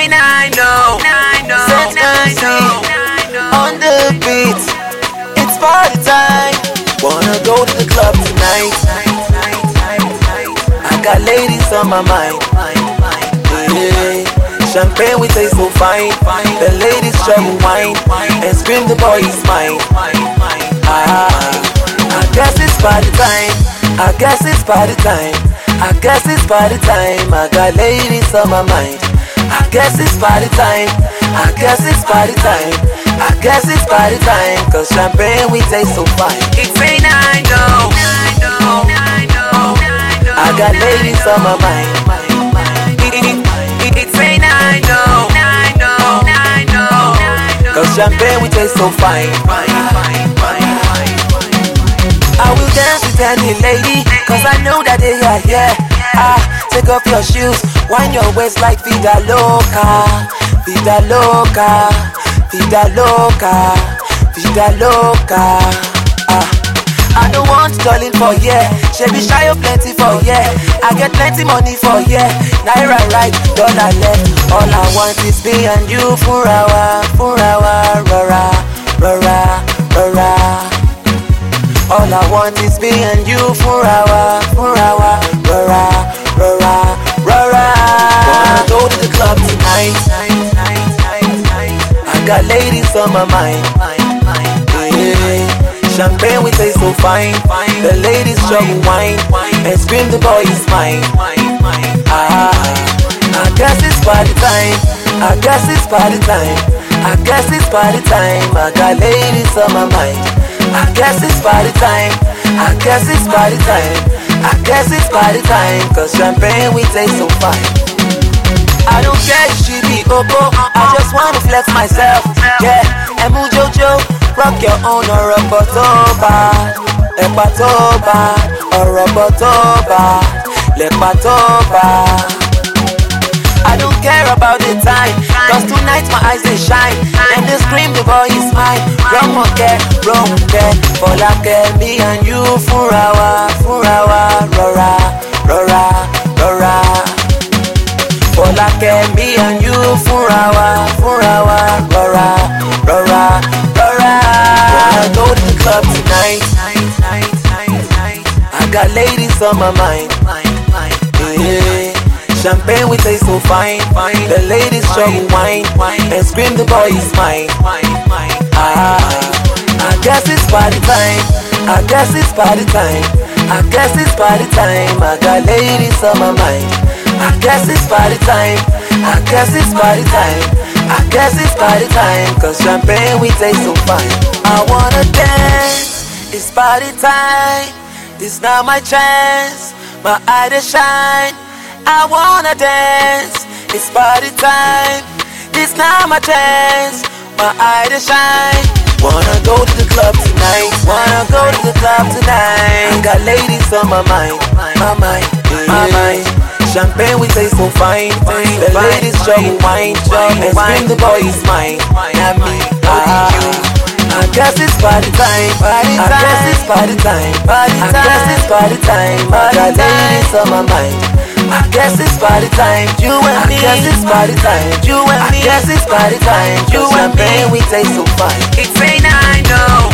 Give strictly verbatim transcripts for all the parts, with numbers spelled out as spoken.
ain't I know. Set easy on the beat. It's party time. Wanna go to the club tonight. I got ladies on my mind. Yeah. Champagne we taste so fine. The ladies trouble wine and scream the boy is mine. Ah, I guess it's party time. I guess it's party time. I guess it's party time. I got ladies on my mind. I guess it's party time. I guess it's party time. I guess it's party time. Cause champagne we taste so fine. It's ain't I know. I got ladies on my mind. It's ain't I know. Cause champagne we taste so fine. I will dance with any lady, cause I know that they are here. Ah, take off your shoes, wind your waist like vida loca, vida loca, vida loca, vida loca. Ah, I don't want darling for yeah, she be shy of plenty for yeah. I get plenty money for yeah, naira right, dollar left. All I want is me and you for our, for our, rora, rora, rora. All I want is me and you for our, for our, rora, rora, rora. Wanna go to the club tonight. I got ladies on my mind. Yeah. Champagne we taste so fine. The ladies trouble wine and scream the boy is mine. Ah, I guess it's party time. I guess it's party time. I guess it's party time. I got ladies on my mind. I guess it's party time. I guess it's party time. I guess it's party time. Cause champagne we taste so fine. I don't care if she be Obo, I just wanna flex myself. Yeah, Emu Jojo, rock your own or a Botoba, Epatoba, or a Botoba, Lepatoba. I don't care about the time, cause tonight my eyes they shine. And they scream the boy is mine. Wrong one care, wrong care. For like me and you for our, for our, rora, rora, rora. For like me and you for our, for our, rora, rora, rora. Wanna go to the club tonight. I got ladies on my mind. Yeah. Champagne we taste so fine. The ladies trouble wine and scream the boy is mine. Ah, I guess it's party time. I guess it's party time. I guess it's party time. I got ladies on my mind. I guess it's party time. I guess it's party time. I guess it's party time. Cause champagne we taste so fine. I wanna dance. It's party time. It's not my chance. My eye to shine. I wanna dance, it's party time. This now my chance, my eye to shine. Wanna go to the club tonight. Wanna go to the club tonight. I got ladies on my mind, my mind, my mind. Champagne we taste so fine. The ladies trouble wine and scream the boy is mine. Not me, ah. I guess it's party time. Party time. I guess it's party time. Party time. I guess it's party time. I got ladies on my mind. I guess it's party time, you and me. I guess it's party time, you and me. I guess it's party time, you and me. We taste so fine. It's ain't I know.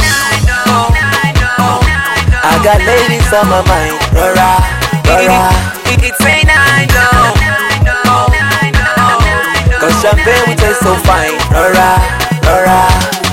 I got ladies on my mind. Rora, rora. It's ain't I know. Cause champagne we taste so fine. Rora, rora.